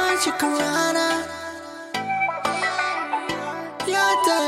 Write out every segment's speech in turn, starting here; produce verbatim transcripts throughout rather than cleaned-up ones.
Chikarana, yada.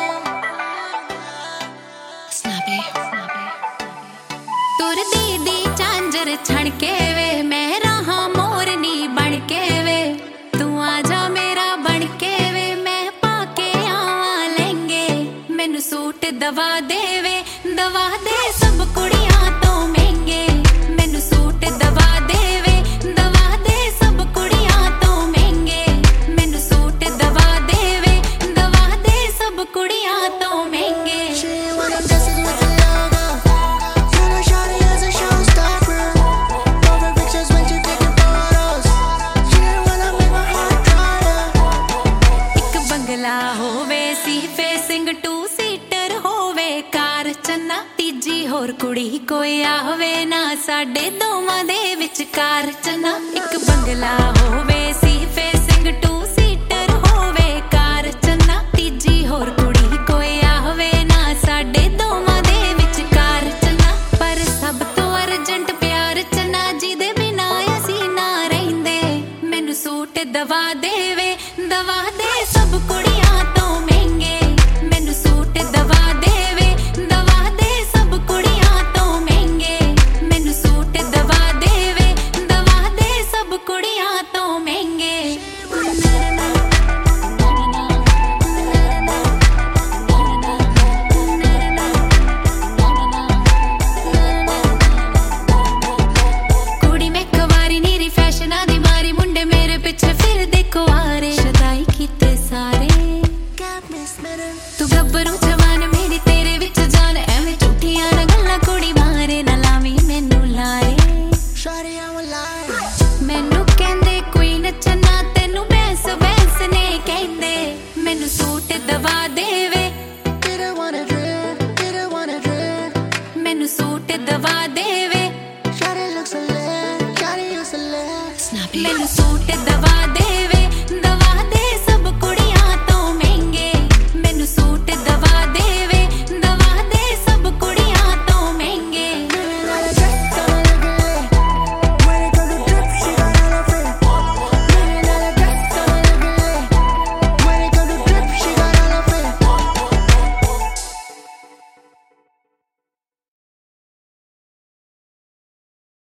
Snappy, snappy. तुर दीदी झांझर छड़के वे, मैं रहा मोरनी बनके वे। तू आजा मेरा बनके वे, मैं पाके आवा लेंगे। मैनू सूट दवा दे वे, दवा दे सब कुड़ियां तो महंगे। मैनू सूट दवा दे वे, दवा दे सब कुड़ियां तो महंगे। मैनू सूट दवा दे वे, दवा दे सब कुड़ियां तो महंगे। She want them dresses with the logo. You know shawty is a showstopper. Over pictures when she taking photos. She wanna make my heart harder. एक बंगला होवे सी फेसिंग टू सीटर होवे कार चन्ना। तीजी होर कुड़ी कोई आवे ना साडे दोवां दे विचकार चन्ना। एक बंगला होवे सी फेसिंग टू सीटर होवे कार चन्ना। तीजी होर कुड़ी कोई आवे ना साडे दोवां दे विचकार चन्ना। पर सब तो अर्जेंट प्यार चन्ना, जिदे बिना असीं ना रहिंदे। मैनू सूट दवा दे वे, दवा दे सब कुड़ियां तो महंगे। मैनू सूट दवा दे वे, दवा दे सब कुड़ियां तो महंगे। मैनू सूट दवा दे वे, दवा दे सब कुड़ियां तो महंगे। कुड़ी मैं कवारी नीरी फैशना दी मारी, मुंडे मेरे पिछे फिर देखो आरे। शदाई कीते सारे Got me smitten. तू गब्बरू जवान मेरी तेरे विच जान। एवें झूठियां ना गल्लां कुड़ी मारे, ना लावी मैनू लारे। Shawty, I'm alive. मैनू कहंदे क्वीन चन्ना, तैनू बैंस बैंस ने कहंदे। मैनू सूट दवा दे वे, Didn't wanna drip, didn't wanna drip. मैनू सूट दवा दे वे। Shawty looks so lit, Shawty you so lit. मैनू सूट दवा